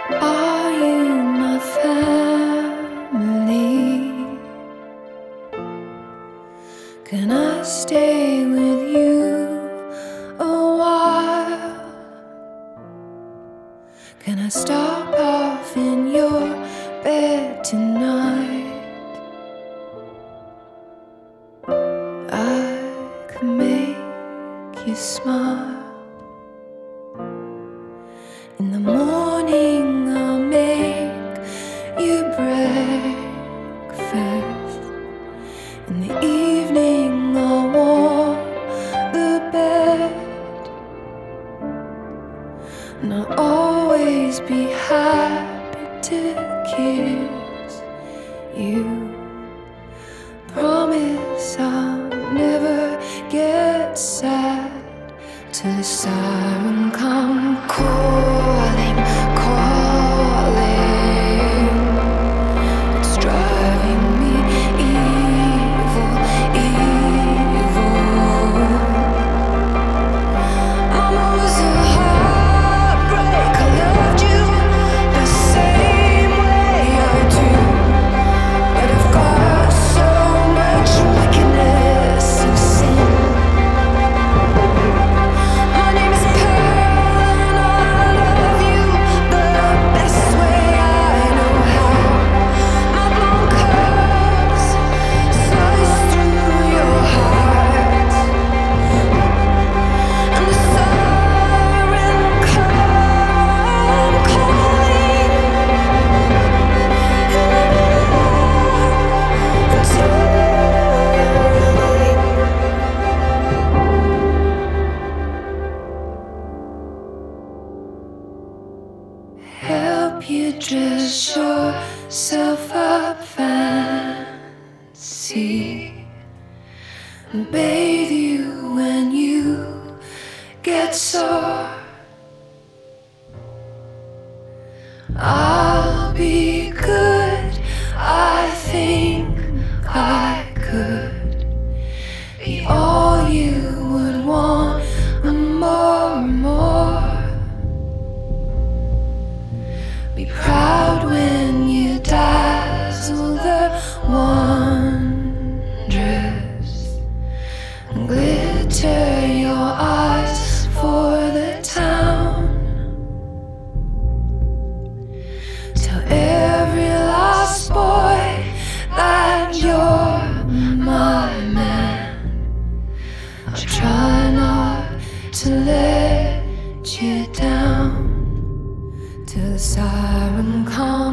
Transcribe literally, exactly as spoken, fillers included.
Are you my family? Can I stay with you a while? Can I stop off in your bed tonight? I could make you smile. In the morning I'll make you breakfast. In the evening I'll warm the bed. And I'll always be happy to kiss you. Promise I'll never get sad till the siren come calling, calling. It's driving me evil, evil. Mama was a heartbreak. I loved you the same way I do, but I've got so much wickedness and sin. My name is Pearl and I love you the best way I know how. My blonde curves slice through your heart, and the siren come calling, and help you dress yourself up fancy, and bathe you when you get sore. I'll be good, I think I could be all you would want and more, more. Be proud when you dazzle the wondrous, and glitter your eyes for the town. Tell every last boy that you're my man. I'll try not to let you down till the siren comes.